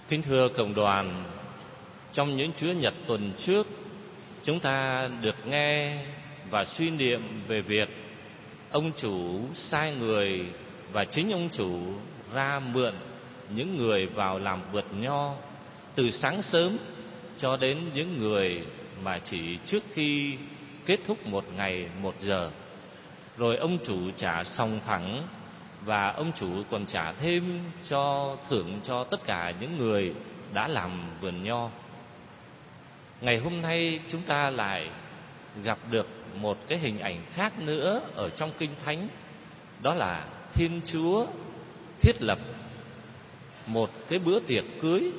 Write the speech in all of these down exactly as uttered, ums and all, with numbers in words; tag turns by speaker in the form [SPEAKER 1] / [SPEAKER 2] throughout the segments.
[SPEAKER 1] Kính thưa cộng đoàn, trong những Chúa Nhật tuần trước, chúng ta được nghe và suy niệm về việc ông chủ sai người và chính ông chủ ra mượn những người vào làm vượt nho từ sáng sớm cho đến những người mà chỉ trước khi kết thúc một ngày một giờ. Rồi ông chủ trả sòng phẳng, và ông chủ còn trả thêm cho thưởng cho tất cả những người đã làm vườn nho. Ngày hôm nay chúng ta lại gặp được một cái hình ảnh khác nữa ở trong Kinh Thánh. Đó là Thiên Chúa thiết lập một cái bữa tiệc cưới.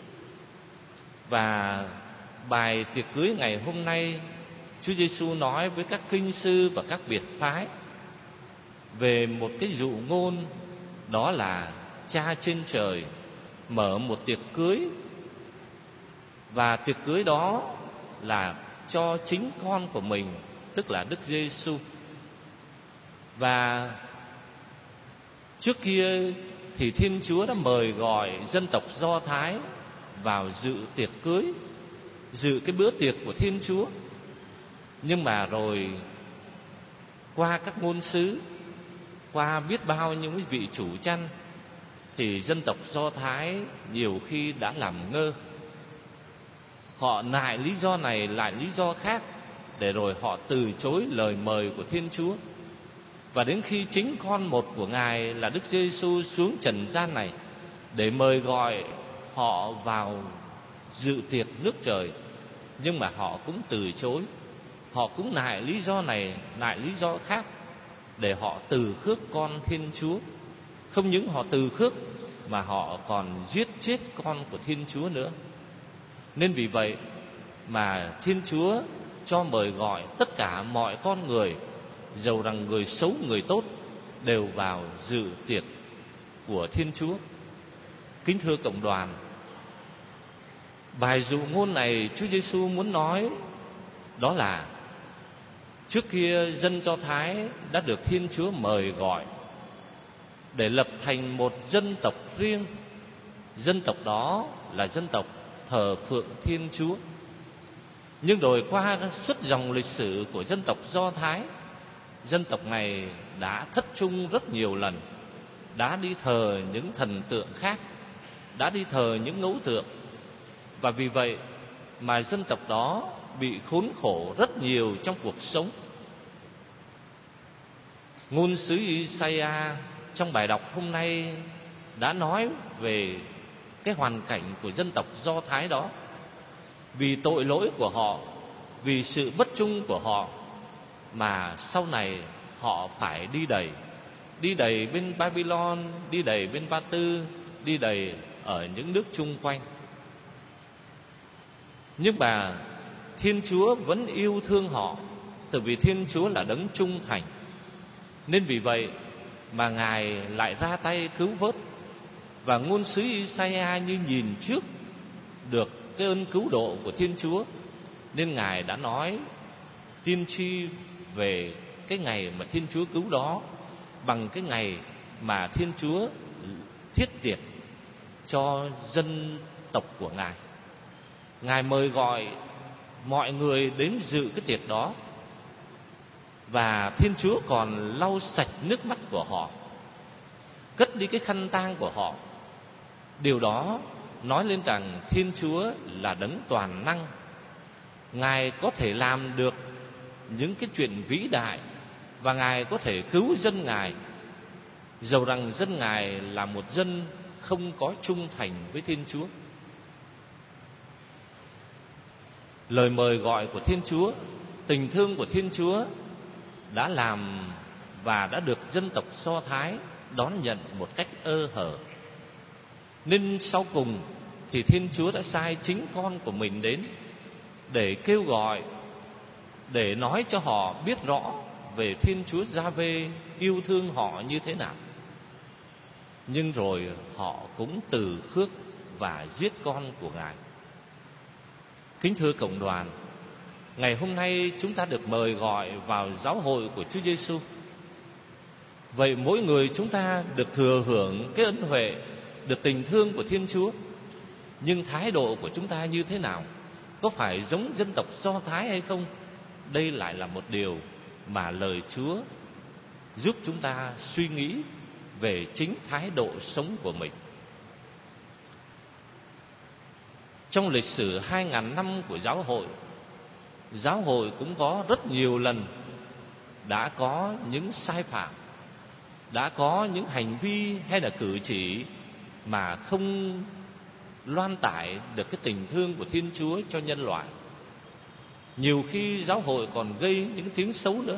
[SPEAKER 1] Và bài tiệc cưới ngày hôm nay, Chúa Giêsu nói với các kinh sư và các biệt phái về một cái dụ ngôn, đó là Cha trên trời mở một tiệc cưới, và tiệc cưới đó là cho chính con của mình, tức là Đức Giêsu. Và trước kia thì Thiên Chúa đã mời gọi dân tộc Do Thái vào dự tiệc cưới, dự cái bữa tiệc của Thiên Chúa. Nhưng mà rồi qua các ngôn sứ, qua biết bao những vị chủ chăn, thì dân tộc Do Thái nhiều khi đã làm ngơ. Họ nại lý do này lại lý do khác, để rồi họ từ chối lời mời của Thiên Chúa. Và đến khi chính con một của Ngài là Đức Giêsu xuống trần gian này để mời gọi họ vào dự tiệc nước trời, nhưng mà họ cũng từ chối. Họ cũng nại lý do này, nại lý do khác, để họ từ khước con Thiên Chúa. Không những họ từ khước, mà họ còn giết chết con của Thiên Chúa nữa. Nên vì vậy mà Thiên Chúa cho mời gọi tất cả mọi con người, dầu rằng người xấu người tốt, đều vào dự tiệc của Thiên Chúa. Kính thưa cộng đoàn, bài dụ ngôn này Chúa Giêsu muốn nói đó là trước kia dân Do Thái đã được Thiên Chúa mời gọi để lập thành một dân tộc riêng. Dân tộc đó là dân tộc thờ phượng Thiên Chúa. Nhưng rồi qua suốt dòng lịch sử của dân tộc Do Thái, dân tộc này đã thất trung rất nhiều lần, đã đi thờ những thần tượng khác, đã đi thờ những ngẫu tượng. Và vì vậy mà dân tộc đó bị khốn khổ rất nhiều trong cuộc sống. Ngôn sứ Isaiah trong bài đọc hôm nay đã nói về cái hoàn cảnh của dân tộc Do Thái đó. Vì tội lỗi của họ, vì sự bất trung của họ, mà sau này họ phải đi đầy. Đi đầy bên Babylon, đi đầy bên Ba Tư, đi đầy ở những nước chung quanh. Nhưng mà Thiên Chúa vẫn yêu thương họ, tại vì Thiên Chúa là đấng trung thành. Nên vì vậy mà Ngài lại ra tay cứu vớt. Và ngôn sứ Isaiah như nhìn trước được cái ơn cứu độ của Thiên Chúa, nên Ngài đã nói tiên tri về cái ngày mà Thiên Chúa cứu đó, bằng cái ngày mà Thiên Chúa thiết tiệc cho dân tộc của Ngài. Ngài mời gọi mọi người đến dự cái tiệc đó, và Thiên Chúa còn lau sạch nước mắt của họ, cất đi cái khăn tang của họ. Điều đó nói lên rằng Thiên Chúa là đấng toàn năng. Ngài có thể làm được những cái chuyện vĩ đại, và Ngài có thể cứu dân Ngài, dầu rằng dân Ngài là một dân không có trung thành với Thiên Chúa. Lời mời gọi của Thiên Chúa, tình thương của Thiên Chúa đã làm và đã được dân tộc Do Thái đón nhận một cách ơ hở. Nên sau cùng thì Thiên Chúa đã sai chính con của mình đến để kêu gọi, để nói cho họ biết rõ về Thiên Chúa Gia-vê yêu thương họ như thế nào. Nhưng rồi họ cũng từ khước và giết con của Ngài. Kính thưa cộng đoàn, ngày hôm nay chúng ta được mời gọi vào giáo hội của Chúa Giêsu. Vậy mỗi người chúng ta được thừa hưởng cái ân huệ, được tình thương của Thiên Chúa. Nhưng thái độ của chúng ta như thế nào? Có phải giống dân tộc Do Thái hay không? Đây lại là một điều mà lời Chúa giúp chúng ta suy nghĩ về chính thái độ sống của mình. Trong lịch sử hai ngàn năm của giáo hội, giáo hội cũng có rất nhiều lần đã có những sai phạm, đã có những hành vi hay là cử chỉ mà không loan tải được cái tình thương của Thiên Chúa cho nhân loại. Nhiều khi giáo hội còn gây những tiếng xấu nữa.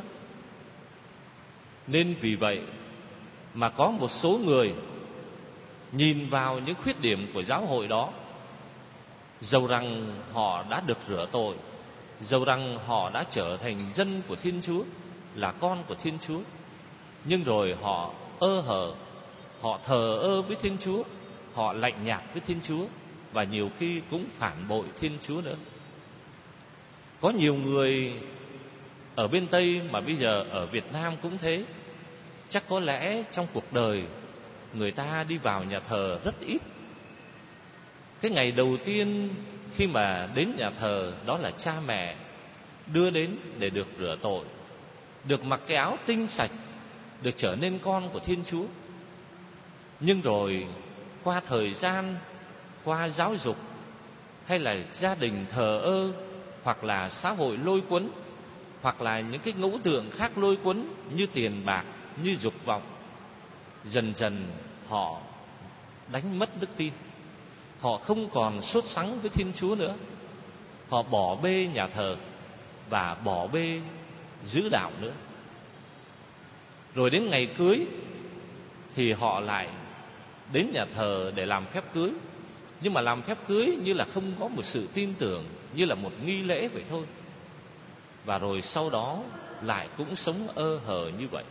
[SPEAKER 1] Nên vì vậy mà có một số người nhìn vào những khuyết điểm của giáo hội đó, dầu rằng họ đã được rửa tội, dầu rằng họ đã trở thành dân của Thiên Chúa, là con của Thiên Chúa, nhưng rồi họ ơ hở, họ thờ ơ với Thiên Chúa, họ lạnh nhạt với Thiên Chúa, và nhiều khi cũng phản bội Thiên Chúa nữa. Có nhiều người ở bên Tây mà bây giờ ở Việt Nam cũng thế. Chắc có lẽ trong cuộc đời người ta đi vào nhà thờ rất ít. Cái ngày đầu tiên khi mà đến nhà thờ, đó là cha mẹ đưa đến để được rửa tội, được mặc cái áo tinh sạch, được trở nên con của Thiên Chúa. Nhưng rồi qua thời gian, qua giáo dục, hay là gia đình thờ ơ, hoặc là xã hội lôi cuốn, hoặc là những cái ngẫu tượng khác lôi cuốn như tiền bạc, như dục vọng, dần dần họ đánh mất đức tin. Họ không còn sốt sắng với Thiên Chúa nữa. Họ bỏ bê nhà thờ và bỏ bê giữ đạo nữa. Rồi đến ngày cưới thì họ lại đến nhà thờ để làm phép cưới. Nhưng mà làm phép cưới như là không có một sự tin tưởng, như là một nghi lễ vậy thôi. Và rồi sau đó lại cũng sống ơ hờ như vậy.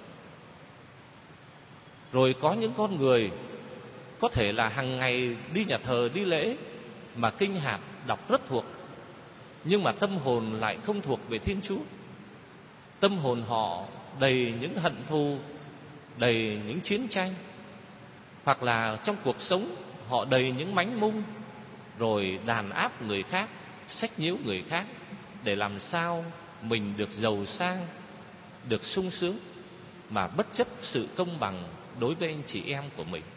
[SPEAKER 1] Rồi có những con người có thể là hàng ngày đi nhà thờ, đi lễ, mà kinh hạt đọc rất thuộc, nhưng mà tâm hồn lại không thuộc về Thiên Chúa. Tâm hồn họ đầy những hận thù, đầy những chiến tranh, hoặc là trong cuộc sống họ đầy những mánh mung, rồi đàn áp người khác, sách nhiễu người khác, để làm sao mình được giàu sang, được sung sướng, mà bất chấp sự công bằng đối với anh chị em của mình.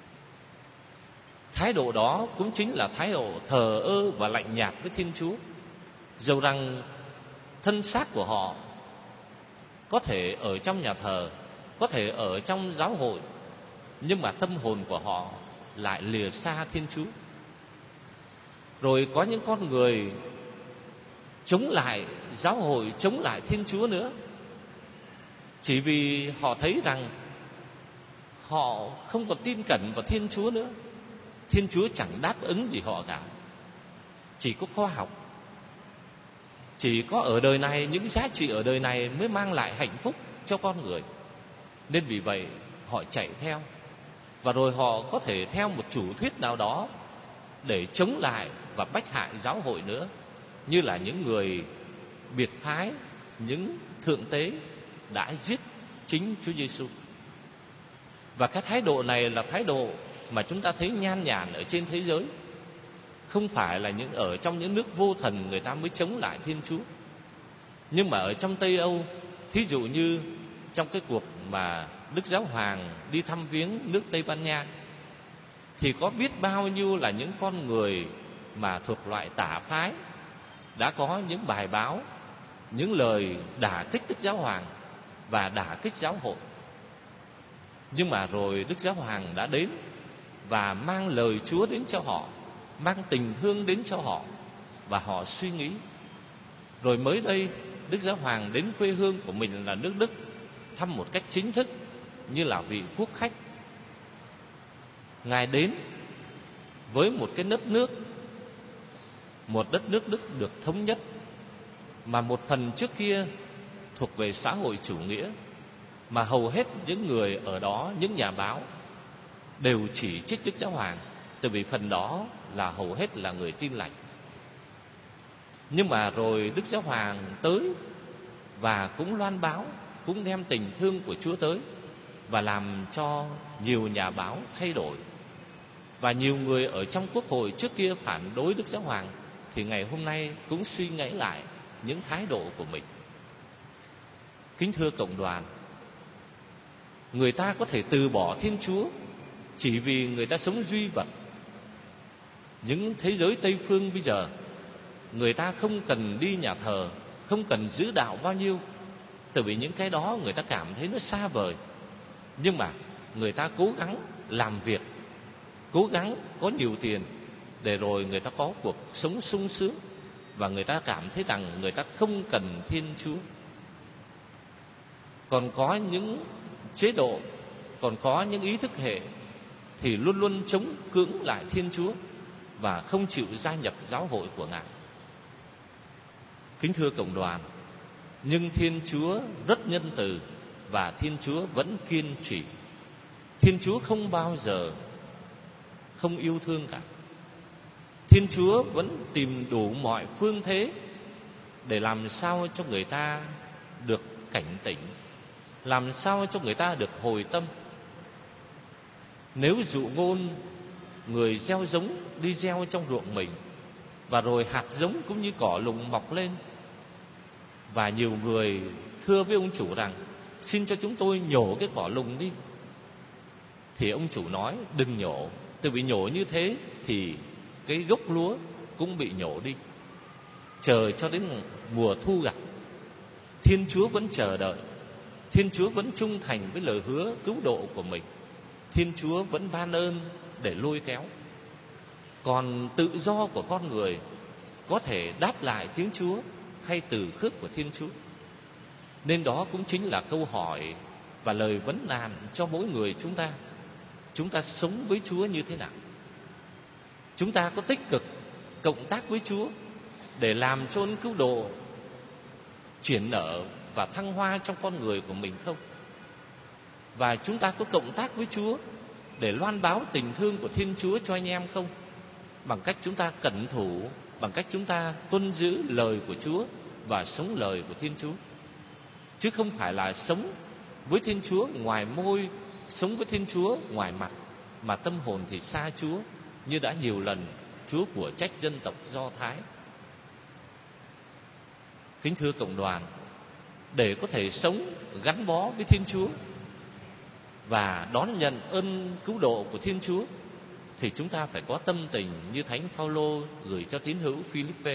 [SPEAKER 1] Thái độ đó cũng chính là thái độ thờ ơ và lạnh nhạt với Thiên Chúa. Dầu rằng thân xác của họ có thể ở trong nhà thờ, có thể ở trong giáo hội, nhưng mà tâm hồn của họ lại lìa xa Thiên Chúa. Rồi có những con người chống lại giáo hội, chống lại Thiên Chúa nữa, chỉ vì họ thấy rằng họ không còn tin cẩn vào Thiên Chúa nữa. Thiên Chúa chẳng đáp ứng gì họ cả. Chỉ có khoa học, chỉ có ở đời này, những giá trị ở đời này mới mang lại hạnh phúc cho con người. Nên vì vậy họ chạy theo, và rồi họ có thể theo một chủ thuyết nào đó để chống lại và bách hại giáo hội nữa, như là những người biệt phái, những thượng tế đã giết chính Chúa Giêsu. Và cái thái độ này là thái độ mà chúng ta thấy nhan nhản ở trên thế giới. Không phải là những ở trong những nước vô thần người ta mới chống lại Thiên Chúa, nhưng mà ở trong Tây Âu, thí dụ như trong cái cuộc mà Đức Giáo Hoàng đi thăm viếng nước Tây Ban Nha, thì có biết bao nhiêu là những con người mà thuộc loại tả phái đã có những bài báo, những lời đả kích Đức Giáo Hoàng và đả kích giáo hội. Nhưng mà rồi Đức Giáo Hoàng đã đến và mang lời Chúa đến cho họ, mang tình thương đến cho họ, và họ suy nghĩ. Rồi mới đây Đức Giáo Hoàng đến quê hương của mình là nước Đức, thăm một cách chính thức như là vị quốc khách. Ngài đến với một cái đất nước, một đất nước Đức được thống nhất, mà một phần trước kia thuộc về xã hội chủ nghĩa, mà hầu hết những người ở đó, những nhà báo, đều chỉ trích Đức Giáo Hoàng, tại vì phần đó là hầu hết là người Tin Lành. Nhưng mà rồi Đức Giáo Hoàng tới và cũng loan báo, cũng đem tình thương của Chúa tới, và làm cho nhiều nhà báo thay đổi. Và nhiều người ở trong quốc hội trước kia phản đối Đức Giáo Hoàng thì ngày hôm nay cũng suy nghĩ lại những thái độ của mình. Kính thưa cộng đoàn, người ta có thể từ bỏ Thiên Chúa chỉ vì người ta sống duy vật. Những thế giới Tây phương bây giờ, người ta không cần đi nhà thờ, không cần giữ đạo bao nhiêu, tại vì những cái đó người ta cảm thấy nó xa vời. Nhưng mà người ta cố gắng làm việc, cố gắng có nhiều tiền, để rồi người ta có cuộc sống sung sướng, và người ta cảm thấy rằng người ta không cần Thiên Chúa. Còn có những chế độ, còn có những ý thức hệ thì luôn luôn chống cưỡng lại Thiên Chúa và không chịu gia nhập giáo hội của Ngài. Kính thưa cộng đoàn, nhưng Thiên Chúa rất nhân từ và Thiên Chúa vẫn kiên trì. Thiên Chúa không bao giờ không yêu thương cả. Thiên Chúa vẫn tìm đủ mọi phương thế để làm sao cho người ta được cảnh tỉnh, làm sao cho người ta được hồi tâm. Nếu dụ ngôn người gieo giống đi gieo trong ruộng mình, và rồi hạt giống cũng như cỏ lùng mọc lên, và nhiều người thưa với ông chủ rằng xin cho chúng tôi nhổ cái cỏ lùng đi, thì ông chủ nói đừng nhổ, từ vì nhổ như thế thì cái gốc lúa cũng bị nhổ đi. Chờ cho đến mùa thu gặt. Thiên Chúa vẫn chờ đợi, Thiên Chúa vẫn trung thành với lời hứa cứu độ của mình. Thiên Chúa vẫn ban ơn để lôi kéo. Còn tự do của con người có thể đáp lại tiếng Chúa hay từ khước của Thiên Chúa. Nên đó cũng chính là câu hỏi và lời vấn nạn cho mỗi người chúng ta. Chúng ta sống với Chúa như thế nào? Chúng ta có tích cực cộng tác với Chúa để làm cho ơn cứu độ chuyển nở và thăng hoa trong con người của mình không? Và chúng ta có cộng tác với Chúa để loan báo tình thương của Thiên Chúa cho anh em không? Bằng cách chúng ta cẩn thủ, bằng cách chúng ta tuân giữ lời của Chúa và sống lời của Thiên Chúa. Chứ không phải là sống với Thiên Chúa ngoài môi, sống với Thiên Chúa ngoài mặt, mà tâm hồn thì xa Chúa, như đã nhiều lần Chúa của trách dân tộc Do Thái. Kính thưa cộng đoàn, để có thể sống gắn bó với Thiên Chúa và đón nhận ơn cứu độ của Thiên Chúa, thì chúng ta phải có tâm tình như Thánh Phaolô gửi cho tín hữu Philippe.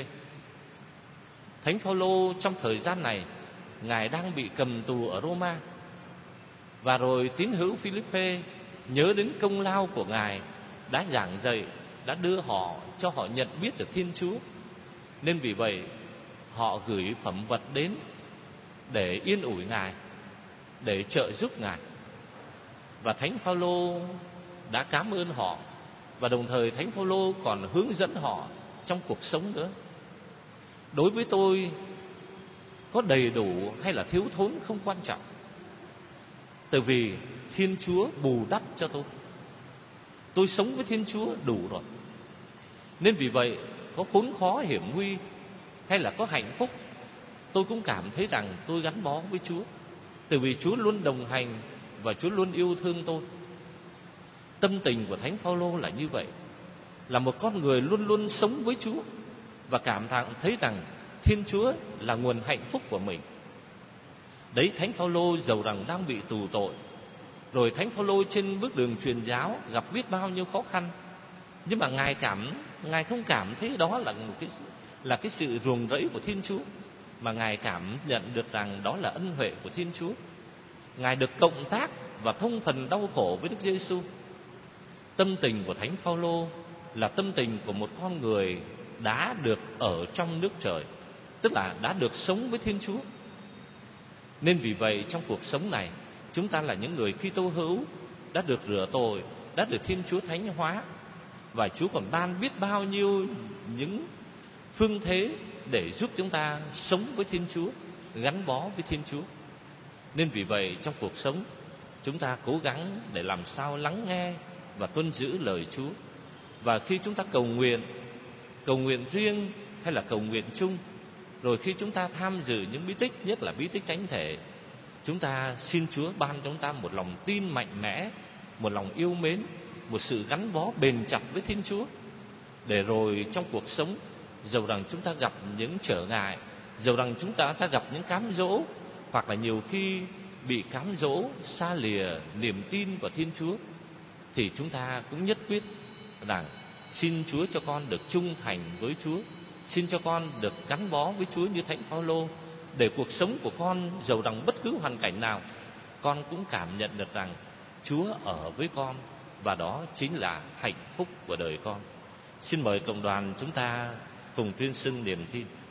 [SPEAKER 1] Thánh Phaolô trong thời gian này, Ngài đang bị cầm tù ở Roma, và rồi tín hữu Philippe nhớ đến công lao của Ngài đã giảng dạy, đã đưa họ cho họ nhận biết được Thiên Chúa. Nên vì vậy họ gửi phẩm vật đến để yên ủi Ngài, để trợ giúp Ngài. Và Thánh Phaolô đã cảm ơn họ, và đồng thời Thánh Phaolô còn hướng dẫn họ trong cuộc sống nữa. Đối với tôi, có đầy đủ hay là thiếu thốn không quan trọng, tại vì Thiên Chúa bù đắp cho tôi. Tôi sống với Thiên Chúa đủ rồi. Nên vì vậy, có khốn khó hiểm nguy hay là có hạnh phúc, tôi cũng cảm thấy rằng tôi gắn bó với Chúa, tại vì Chúa luôn đồng hành và Chúa luôn yêu thương tôi. Tâm tình của Thánh Phaolô là như vậy, là một con người luôn luôn sống với Chúa và cảm thấy rằng Thiên Chúa là nguồn hạnh phúc của mình. Đấy, Thánh Phaolô dầu rằng đang bị tù tội, rồi Thánh Phaolô trên bước đường truyền giáo gặp biết bao nhiêu khó khăn, nhưng mà Ngài cảm Ngài không cảm thấy đó là một cái là cái sự ruồng rẫy của Thiên Chúa, mà Ngài cảm nhận được rằng đó là ân huệ của Thiên Chúa. Ngài được cộng tác và thông phần đau khổ với Đức Giêsu. Tâm tình của Thánh Phaolô là tâm tình của một con người đã được ở trong nước trời, tức là đã được sống với Thiên Chúa. Nên vì vậy trong cuộc sống này, chúng ta là những người Kitô hữu đã được rửa tội, đã được Thiên Chúa thánh hóa, và Chúa còn ban biết bao nhiêu những phương thế để giúp chúng ta sống với Thiên Chúa, gắn bó với Thiên Chúa. Nên vì vậy trong cuộc sống, chúng ta cố gắng để làm sao lắng nghe và tuân giữ lời Chúa. Và khi chúng ta cầu nguyện, cầu nguyện riêng hay là cầu nguyện chung, rồi khi chúng ta tham dự những bí tích, nhất là bí tích thánh thể, chúng ta xin Chúa ban cho chúng ta một lòng tin mạnh mẽ, một lòng yêu mến, một sự gắn bó bền chặt với Thiên Chúa, để rồi trong cuộc sống, dầu rằng chúng ta gặp những trở ngại, dầu rằng chúng ta ta gặp những cám dỗ, hoặc là nhiều khi bị cám dỗ xa lìa niềm tin vào Thiên Chúa, thì chúng ta cũng nhất quyết rằng xin Chúa cho con được trung thành với Chúa, xin cho con được gắn bó với Chúa như Thánh Phaolô, để cuộc sống của con dầu rằng bất cứ hoàn cảnh nào, con cũng cảm nhận được rằng Chúa ở với con, và đó chính là hạnh phúc của đời con. Xin mời cộng đoàn chúng ta cùng tuyên xưng niềm tin.